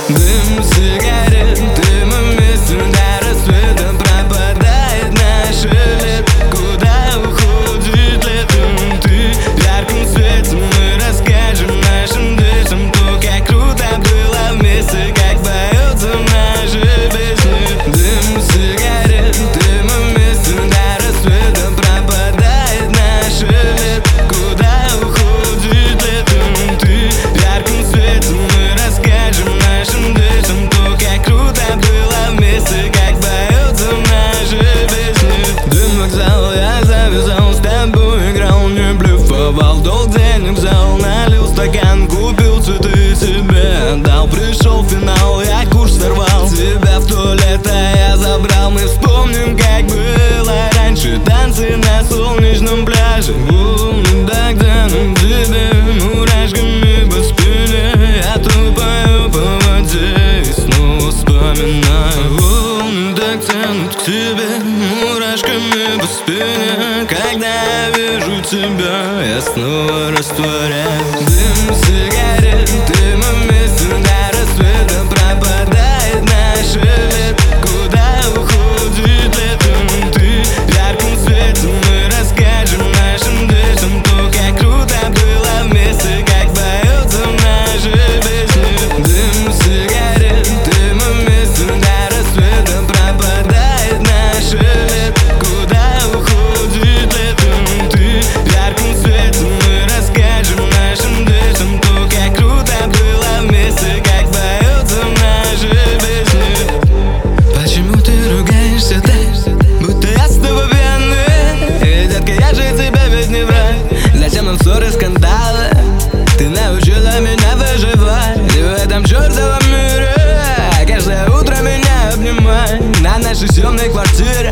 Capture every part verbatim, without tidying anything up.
Дым сигарет, дымами сюда рассветом пропадает наш лет. Куда уходит летом ты? В ярком свете мы расскажем нашим детям то, как круто было вместе, как поются наши песни. Дым сигарет, дымами сюда рассветом пропадает наш лет. Куда уходит летом ты? В ярком свете мы расскажем нашим детям то, как круто было вместе, как поются наши песни. Дым вокзал, я завязал, с тобой играл, не блефовал. Долг денег взял, налил стакан, купил цветы себе отдал. Пришел финал, я курс сорвал, тебя в то лето я забрал. Мы вспомним, как было раньше, танцы на солнечном пляже. Волны тогда нам тебе мурашками по спине. Я тупаю по воде и снова вспоминаю. Волны так тянут к тебе мурашками по спине. Когда я вижу тебя, я снова растворяюсь. Дым сигарет, дымами сюда рассветом пропадает наш лет. Куда уходит летом ты? В ярком свете мы расскажем нашим детям то, как круто было вместе, как поются наши песни. Дым сигарет, дымами сюда рассветом пропадает наш лет. Куда уходит летом ты? В ярком свете мы расскажем нашим детям то, как круто было вместе, как поются наши песни. Почему ты ругаешься так, будто я с тобой пьяный? Детка, я же тебя ведь не враг. Зачем нам ссоры, скандалы? Ты научила меня выживать в этом чертовом мире. Каждое утро меня обнимай на нашей съемной квартире.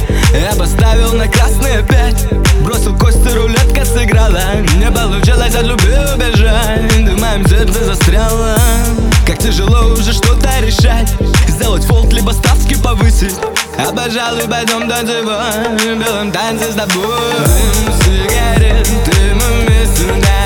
Я поставил на красный опять, бросил кости, рулетка сыграла. Не получилось от любви убежать, дымаем, сердце застряло. Как тяжело уже что-то решать, сделать фолт, либо ставки повысить. А пожалуй, пойдем танцевать в белом танце с тобой. Дым сигарет, дымами сюда